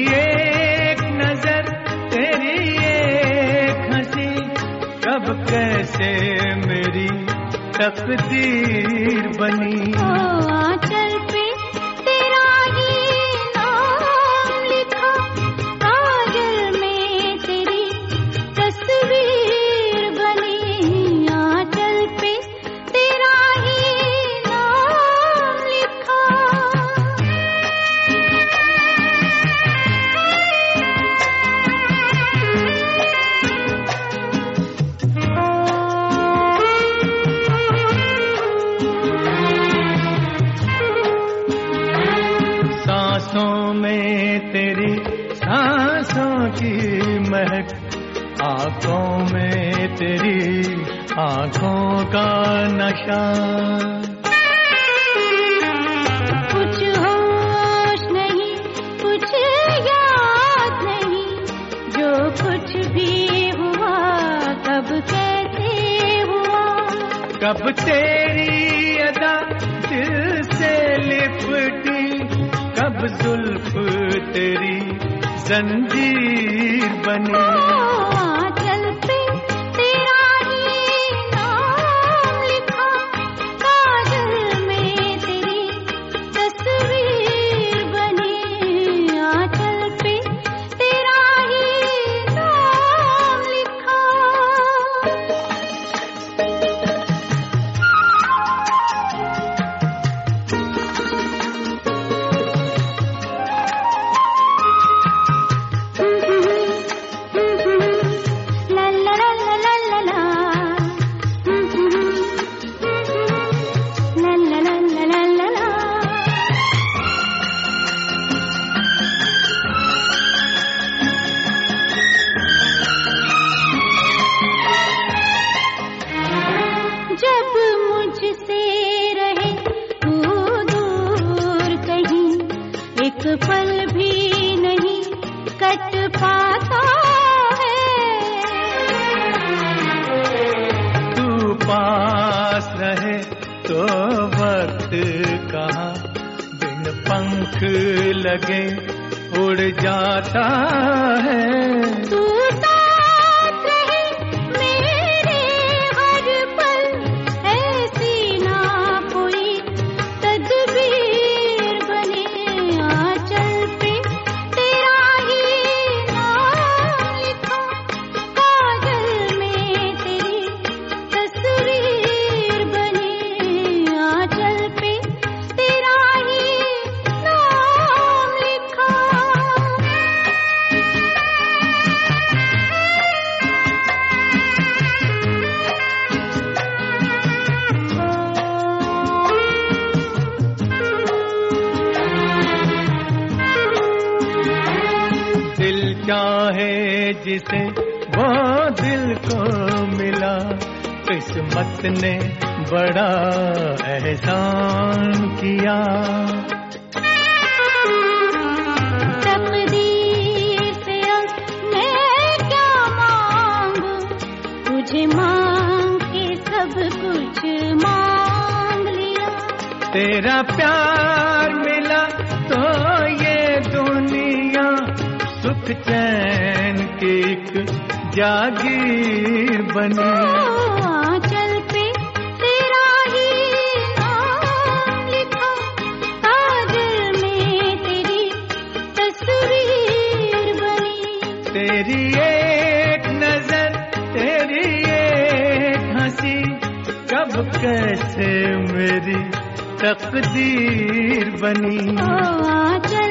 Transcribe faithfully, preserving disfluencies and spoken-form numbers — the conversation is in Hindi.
एक नजर तेरी एक हंसी, कब कैसे मेरी तकदीर बनी। ओ आंचल पे तेरा ही नाम लिखा, काजल में तेरी तस्वीर बनी। आंचल पे तेरा ही नाम लिखा। सांसों में तेरी सांसों की महक, आंखों में तेरी आंखों का नशा। कुछ होश नहीं, कुछ याद नहीं, जो कुछ भी हुआ कब कैसे हुआ। कब तेरी अदा दिल से लिपटी, कब जुल्फ तेरी जंजीर बनी। आंचल पे तेरा ही नाम लिखा, काजल में तेरी तस्वीर बनी। आंचल पे तेरा ही नाम लिखा। जब मुझसे रहे तू दूर कहीं, एक पल भी नहीं कट पाता है। तू पास रहे तो वक्त कहाँ बिन पंख लगे उड़ जाता है। तू साथ रहे मेरे हर पल, ऐसी ना कोई तदबीर बने। आंचल पे तेरा ही नाम लिखा, काजल में तेरी तस्वीर बनी। आंचल पे तेरा ही नाम लिखा। दिल चाहे जिसे वो दिल को मिला, किस्मत ने बड़ा एहसान किया। तकदीर से अब मैं क्या मांगू, तुझे मांग के सब कुछ मांग लिया। तेरा प्यार मिला तो ये दुनिया सुख चैन की एक जागीर बनी। आंचल पे तेरा ही नाम लिखा, काजल में तेरी तस्वीर बनी। तेरी एक नजर तेरी एक हंसी, कब कैसे मेरी तकदीर बनी। ओ आंचल